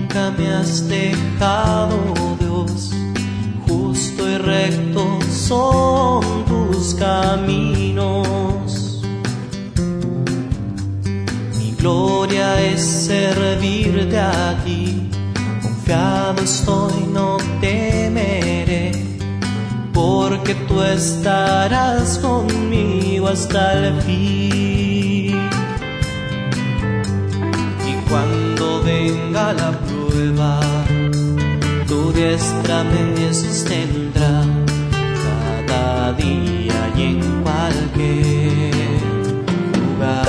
nunca me has dejado, Dios. Justo y recto son tus caminos. Mi gloria es servirte a ti. Confiado estoy, no temeré, porque tú estarás conmigo hasta el fin. Y cuando venga la prueba, tu diestra me sostendrá cada día y en cualquier lugar.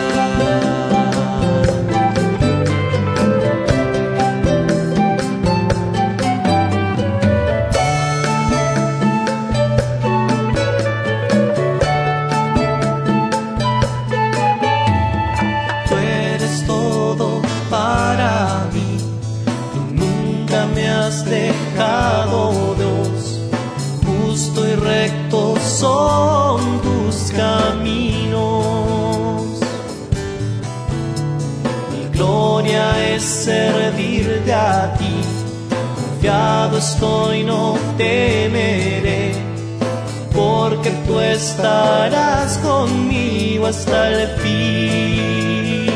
Tú eres todo para mí, nunca me has dejado, Dios. Justo y recto son tus caminos. Mi gloria es servirte a ti. Confiado estoy, no temeré, porque tú estarás conmigo hasta el fin.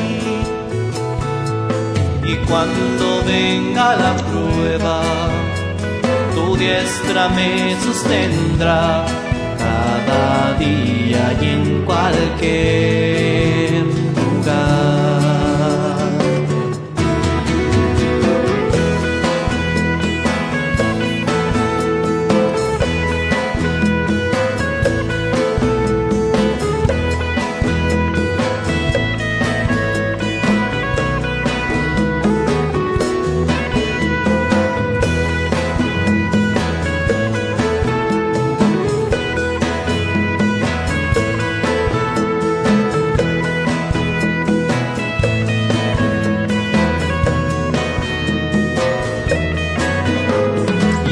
Y cuando venga la prueba, tu diestra me sostendrá cada día y en cualquier lugar.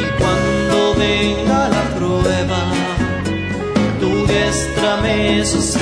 Me